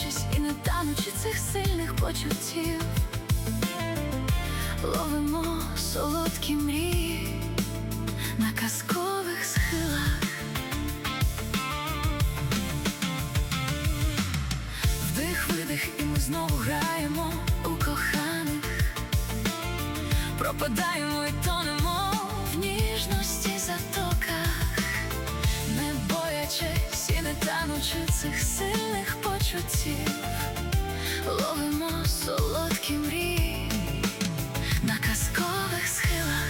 боячись і не танучи цих сильних почуттів, ловимо солодкі мрії на казкових схилах. Вдих-видих, і ми знову граємо у коханих, пропадаємо і тонемо в ніжності затоках, не боячись і не танучи цих сильних почуттів, ловимо солодкі мрії на казкових схилах.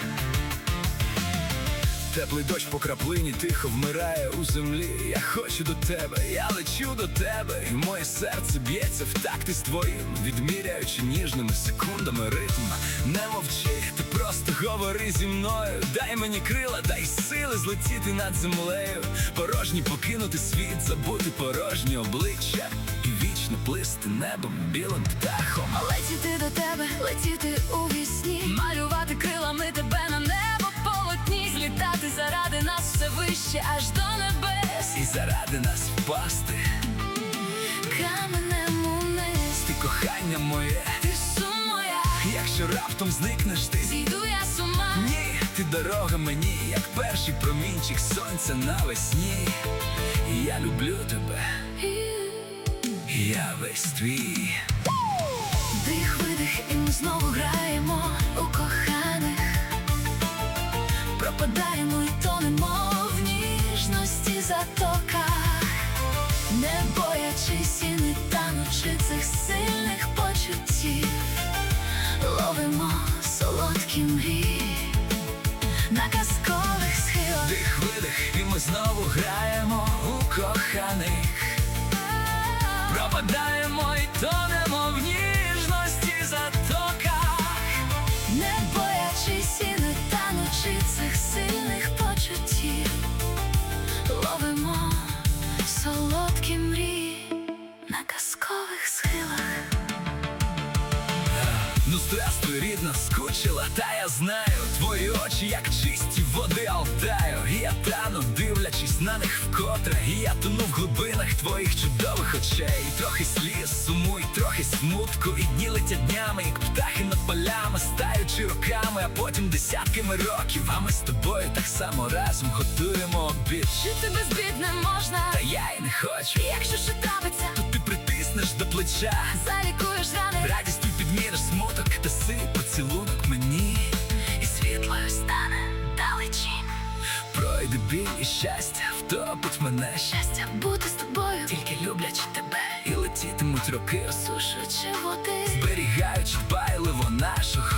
Теплий дощ по краплині тихо вмирає у землі. Я хочу до тебе, я лечу до тебе, і моє серце б'ється в такт із твоїм, відміряючи ніжними секундами ритм. Не мовчи, ти просто говори зі мною. Дай мені крила, дай сили злетіти над землею. Порожній покинути світ, забути порожні обличчя і вічно плисти небом білим птахом. Летіти до тебе, летіти у вісні, малювати крилами тебе на небо полотні, злітати заради нас все вище аж до небес, і заради нас впасти каменем униз. Ти кохання моє, Ти сум моя, якщо раптом зникнеш ти, зійду я з ума. ні, ти дорога мені, як перший промінчик сонця навесні. І я люблю тебе, я весь твій. Вдих-видих, і ми знову граємо у коханих, пропадаємо і тонемо в ніжності затоках, не боячись і не танучи цих сильних почуттів, ловимо солодкі мрії на казкових схилах. Вдих-видих, і ми знову граємо у коханих, пропадаємо і тонемо в ніжності затоках, не боячись і не танучи цих сильних почуттів, ловимо солодкі мрії на казкових схилах. Ну здравствуй, рідна, скучила, та я знаю, твої очі, як чисті води Алтаю. І я тану, дивлячись на них вкотре, і я тону в глибинах твоїх чудових очей. І трохи сліз, суму, і трохи смутку, і дні летять днями, як птахи над полями, стаючи роками, а потім десятками років. А ми з тобою так само разом готуємо обід. Жити без бід не можна, та я й не хочу. і якщо що трапиться, то ти притиснеш до плеча, залікуєш рани, радістю підміриш смуток, даси поцілунок мені, і світлою стане далечінь. пройде біль і щастя втопить мене. Щастя бути з тобою, Тільки люблячи тебе, і летітимуть роки, сушуючи води, зберігаючи дбайливо нашого